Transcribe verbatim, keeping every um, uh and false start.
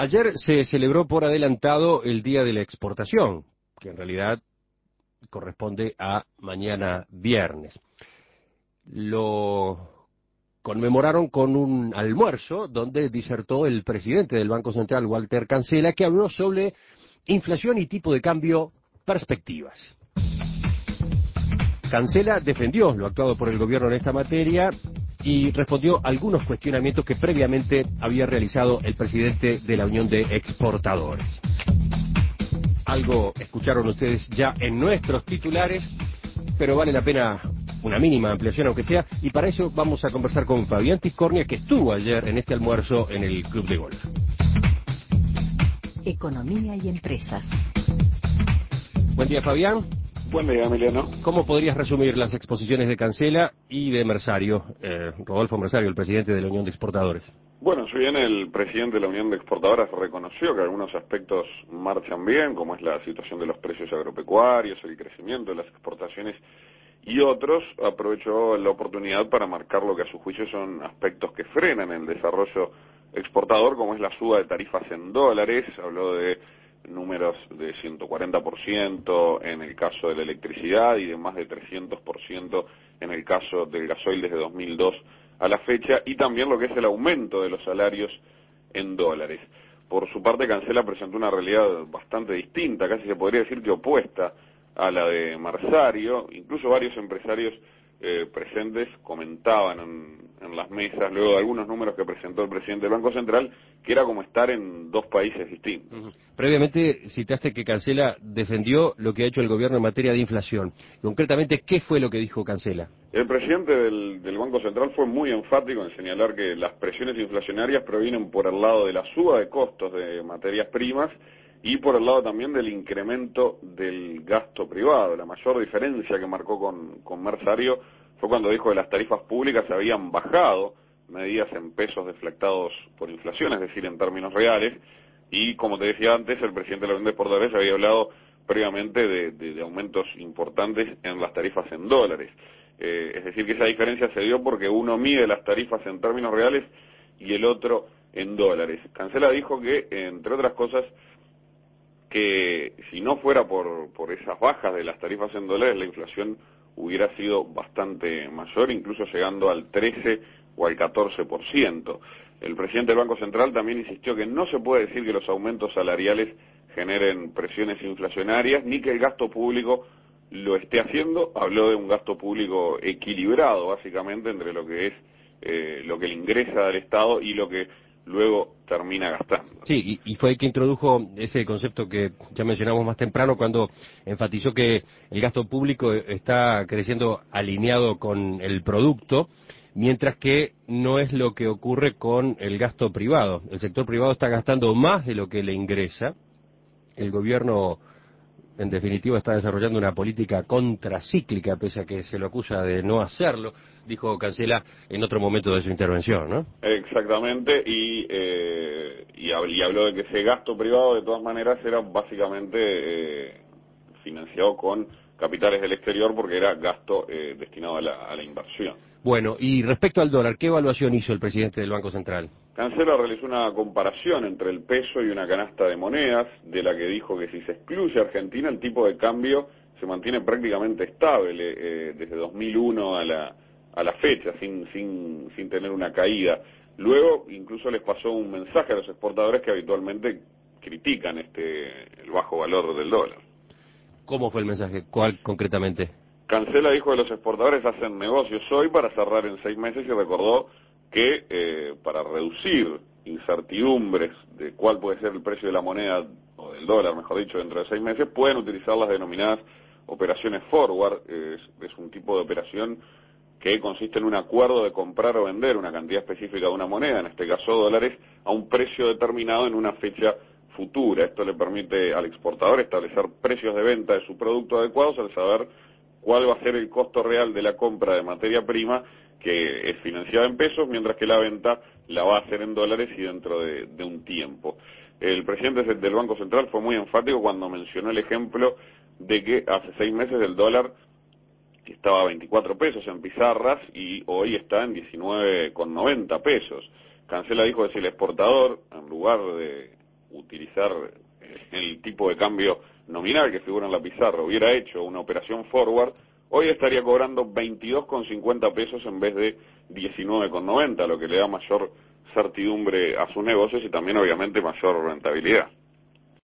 Ayer se celebró por adelantado el Día de la Exportación, que en realidad corresponde a mañana viernes. Lo conmemoraron con un almuerzo donde disertó el presidente del Banco Central, Walter Cancela, que habló sobre inflación y tipo de cambio, perspectivas. Cancela defendió lo actuado por el gobierno en esta materia y respondió a algunos cuestionamientos que previamente había realizado el presidente de la Unión de Exportadores. Algo escucharon ustedes ya en nuestros titulares, pero vale la pena una mínima ampliación aunque sea, y para eso vamos a conversar con Fabián Tiscornia, que estuvo ayer en este almuerzo en el Club de Golf. Economía y empresas. Buen día, Fabián. Buen día, Emiliano. ¿Cómo podrías resumir las exposiciones de Cancela y de Mersario, eh, Rodolfo Mersario, el presidente de la Unión de Exportadores? Bueno, si bien el presidente de la Unión de Exportadoras reconoció que algunos aspectos marchan bien, como es la situación de los precios agropecuarios, el crecimiento de las exportaciones y otros, aprovechó la oportunidad para marcar lo que a su juicio son aspectos que frenan el desarrollo exportador, como es la suba de tarifas en dólares. Habló de números de ciento cuarenta por ciento en el caso de la electricidad y de más de trescientos por ciento en el caso del gasoil desde dos mil dos a la fecha, y también lo que es el aumento de los salarios en dólares. Por su parte, Cancela presentó una realidad bastante distinta, casi se podría decir que opuesta a la de Mersario. Incluso varios empresarios eh, presentes comentaban en, en las mesas, luego de algunos números que presentó el presidente del Banco Central, que era como estar en dos países distintos. Uh-huh. Previamente citaste que Cancela defendió lo que ha hecho el gobierno en materia de inflación. Concretamente, ¿qué fue lo que dijo Cancela? El presidente del, del Banco Central fue muy enfático en señalar que las presiones inflacionarias provienen por el lado de la suba de costos de materias primas y por el lado también del incremento del gasto privado. La mayor diferencia que marcó con, con Mersario fue cuando dijo que las tarifas públicas se habían bajado, medidas en pesos deflactados por inflación, es decir, en términos reales, y como te decía antes, el presidente de la Unión de Exportadores había hablado previamente de, de, de aumentos importantes en las tarifas en dólares. Eh, es decir, que esa diferencia se dio porque uno mide las tarifas en términos reales y el otro en dólares. Cancela dijo que, entre otras cosas, que si no fuera por, por esas bajas de las tarifas en dólares, la inflación hubiera sido bastante mayor, incluso llegando al trece o al catorce por ciento. El presidente del Banco Central también insistió que no se puede decir que los aumentos salariales generen presiones inflacionarias, ni que el gasto público lo esté haciendo. Habló de un gasto público equilibrado, básicamente, entre lo que es eh, lo que le ingresa al Estado y lo que luego termina gastando. Sí, y, y fue el que introdujo ese concepto que ya mencionamos más temprano cuando enfatizó que el gasto público está creciendo alineado con el producto, mientras que no es lo que ocurre con el gasto privado. El sector privado está gastando más de lo que le ingresa. El gobierno, en definitiva, está desarrollando una política contracíclica, pese a que se lo acusa de no hacerlo, dijo Cancela en otro momento de su intervención, ¿no? Exactamente, y, eh, y, y habló de que ese gasto privado, de todas maneras, era básicamente eh, financiado con capitales del exterior, porque era gasto eh, destinado a la, a la inversión. Bueno, y respecto al dólar, ¿qué evaluación hizo el presidente del Banco Central? Cancela realizó una comparación entre el peso y una canasta de monedas, de la que dijo que si se excluye Argentina, el tipo de cambio se mantiene prácticamente estable eh, desde dos mil uno a la, a la fecha, sin, sin, sin tener una caída. Luego, incluso les pasó un mensaje a los exportadores que habitualmente critican este el bajo valor del dólar. ¿Cómo fue el mensaje? ¿Cuál concretamente? Cancela dijo que los exportadores hacen negocios hoy para cerrar en seis meses y recordó que eh, para reducir incertidumbres de cuál puede ser el precio de la moneda, o del dólar, mejor dicho, dentro de seis meses, pueden utilizar las denominadas operaciones forward. Es, es un tipo de operación que consiste en un acuerdo de comprar o vender una cantidad específica de una moneda, en este caso dólares, a un precio determinado en una fecha futura. Esto le permite al exportador establecer precios de venta de su producto adecuados al saber cuál va a ser el costo real de la compra de materia prima, que es financiada en pesos, mientras que la venta la va a hacer en dólares y dentro de, de un tiempo. El presidente del Banco Central fue muy enfático cuando mencionó el ejemplo de que hace seis meses el dólar estaba a veinticuatro pesos en pizarras y hoy está en diecinueve con noventa pesos. Cancela dijo que si el exportador, en lugar de, utilizar el tipo de cambio nominal que figura en la pizarra, hubiera hecho una operación forward, hoy estaría cobrando veintidós con cincuenta pesos en vez de diecinueve con noventa, lo que le da mayor certidumbre a sus negocios y también obviamente mayor rentabilidad.